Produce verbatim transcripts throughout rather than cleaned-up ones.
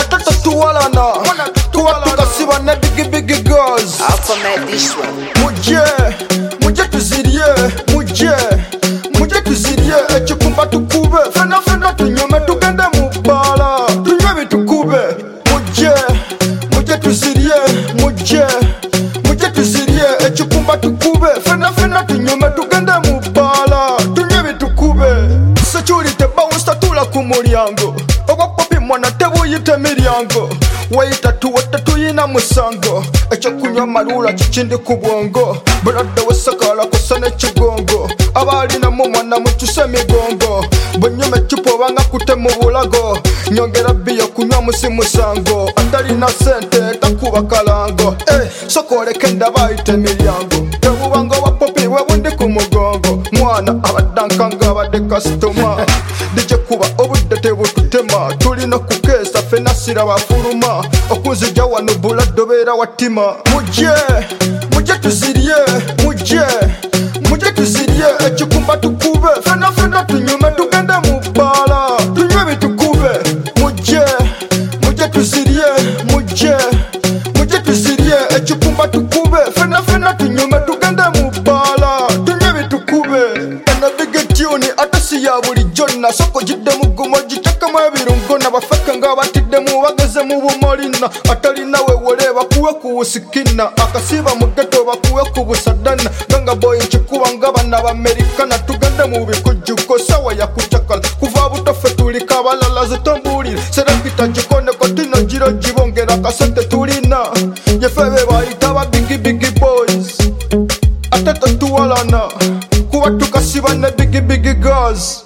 atata tuwalana kuba tukasiba ne big big girls. I'll format this one. Muje muje tuzirye muje muje tuzirye ekikumba tukube fena fena tunyome tugende mu bala tunywe bitukube. Muje muje tuzirye muje muje tuzirye ekikumba tukube fena fena tunyome tugende mu bala tunywe bitukube. Security bounce tula ku mulyango ogwapopi mwana tebuyite miryango wayita tuwata tuyina musango ekyokunywa malula kikindi ku bwongo bulwadde wesakala kusa n'ekigongo abalinamu mwana mukyuse migongo bwenyuma ecupa obanga kute mu bulago nyongera biyo kunywa musi musango atalina sente takuba kalango eh, sokoleka endaba ayita emiryango ebubanga wapopi webundi ku mugongo mwana abaddankanga abadde kasitoma dijekuba obudde tebututema tulina kukeesa fena sira bafuluma okunzija wano buladde obeera watima. Muje muje tuzirye muje muje tuzirye ekikumba tukube fena fena tunyume tugende mu bala tunywe bitukube. Muje muje tuzirye muje muje tuzirye ekikumba tukube fena fena tunyume tugende mu bala tunywe bitukube. Eno big tune atasi ya bulijjo nasoko jidde mu gumo gikyakamu ebirungo nabafeka nga batiddemu bageze mu bumolina atalina wewole bakuwe ku busikina akasiba mu ghetto bakuwe ku busadana ganga boy nkikuba nga bana b'Amerikana tugende mu bikujjuko sawa ya kucakala kuva buto ffe tuli kabalala zitombulire serapita gikone kotino giro gibongera kasente tulina yefebe bayita ba big big boys atata tuwalana kuba tukasiba ne big big girls.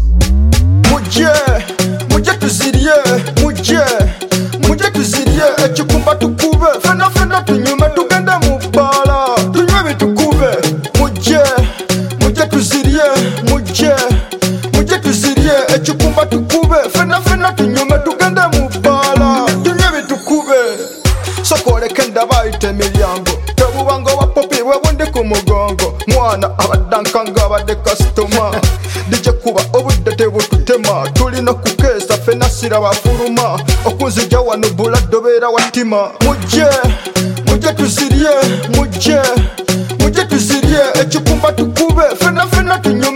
Muje muje tuzirye muje muje tuzirye ekikumba tukube fena fena tunyume tugende mu bala tunywe bitukube. Muje muje tuzirye muje muje tuzirye ekikumba tukube fena fena tunyume tugende mu bala tunywe bitukube. Sokoleka endaba ayita emiryango tebubanga wapopi webundi ku mugongo mwana abaddankanga abadde kasitoma dijekuba obudde tebututema tulina kukeesa fena sira bafuluma okunzija wano buladde obeera watima. Muje muje tuzirye muje muje tuzirye ekikumba tukube fena fena tunyume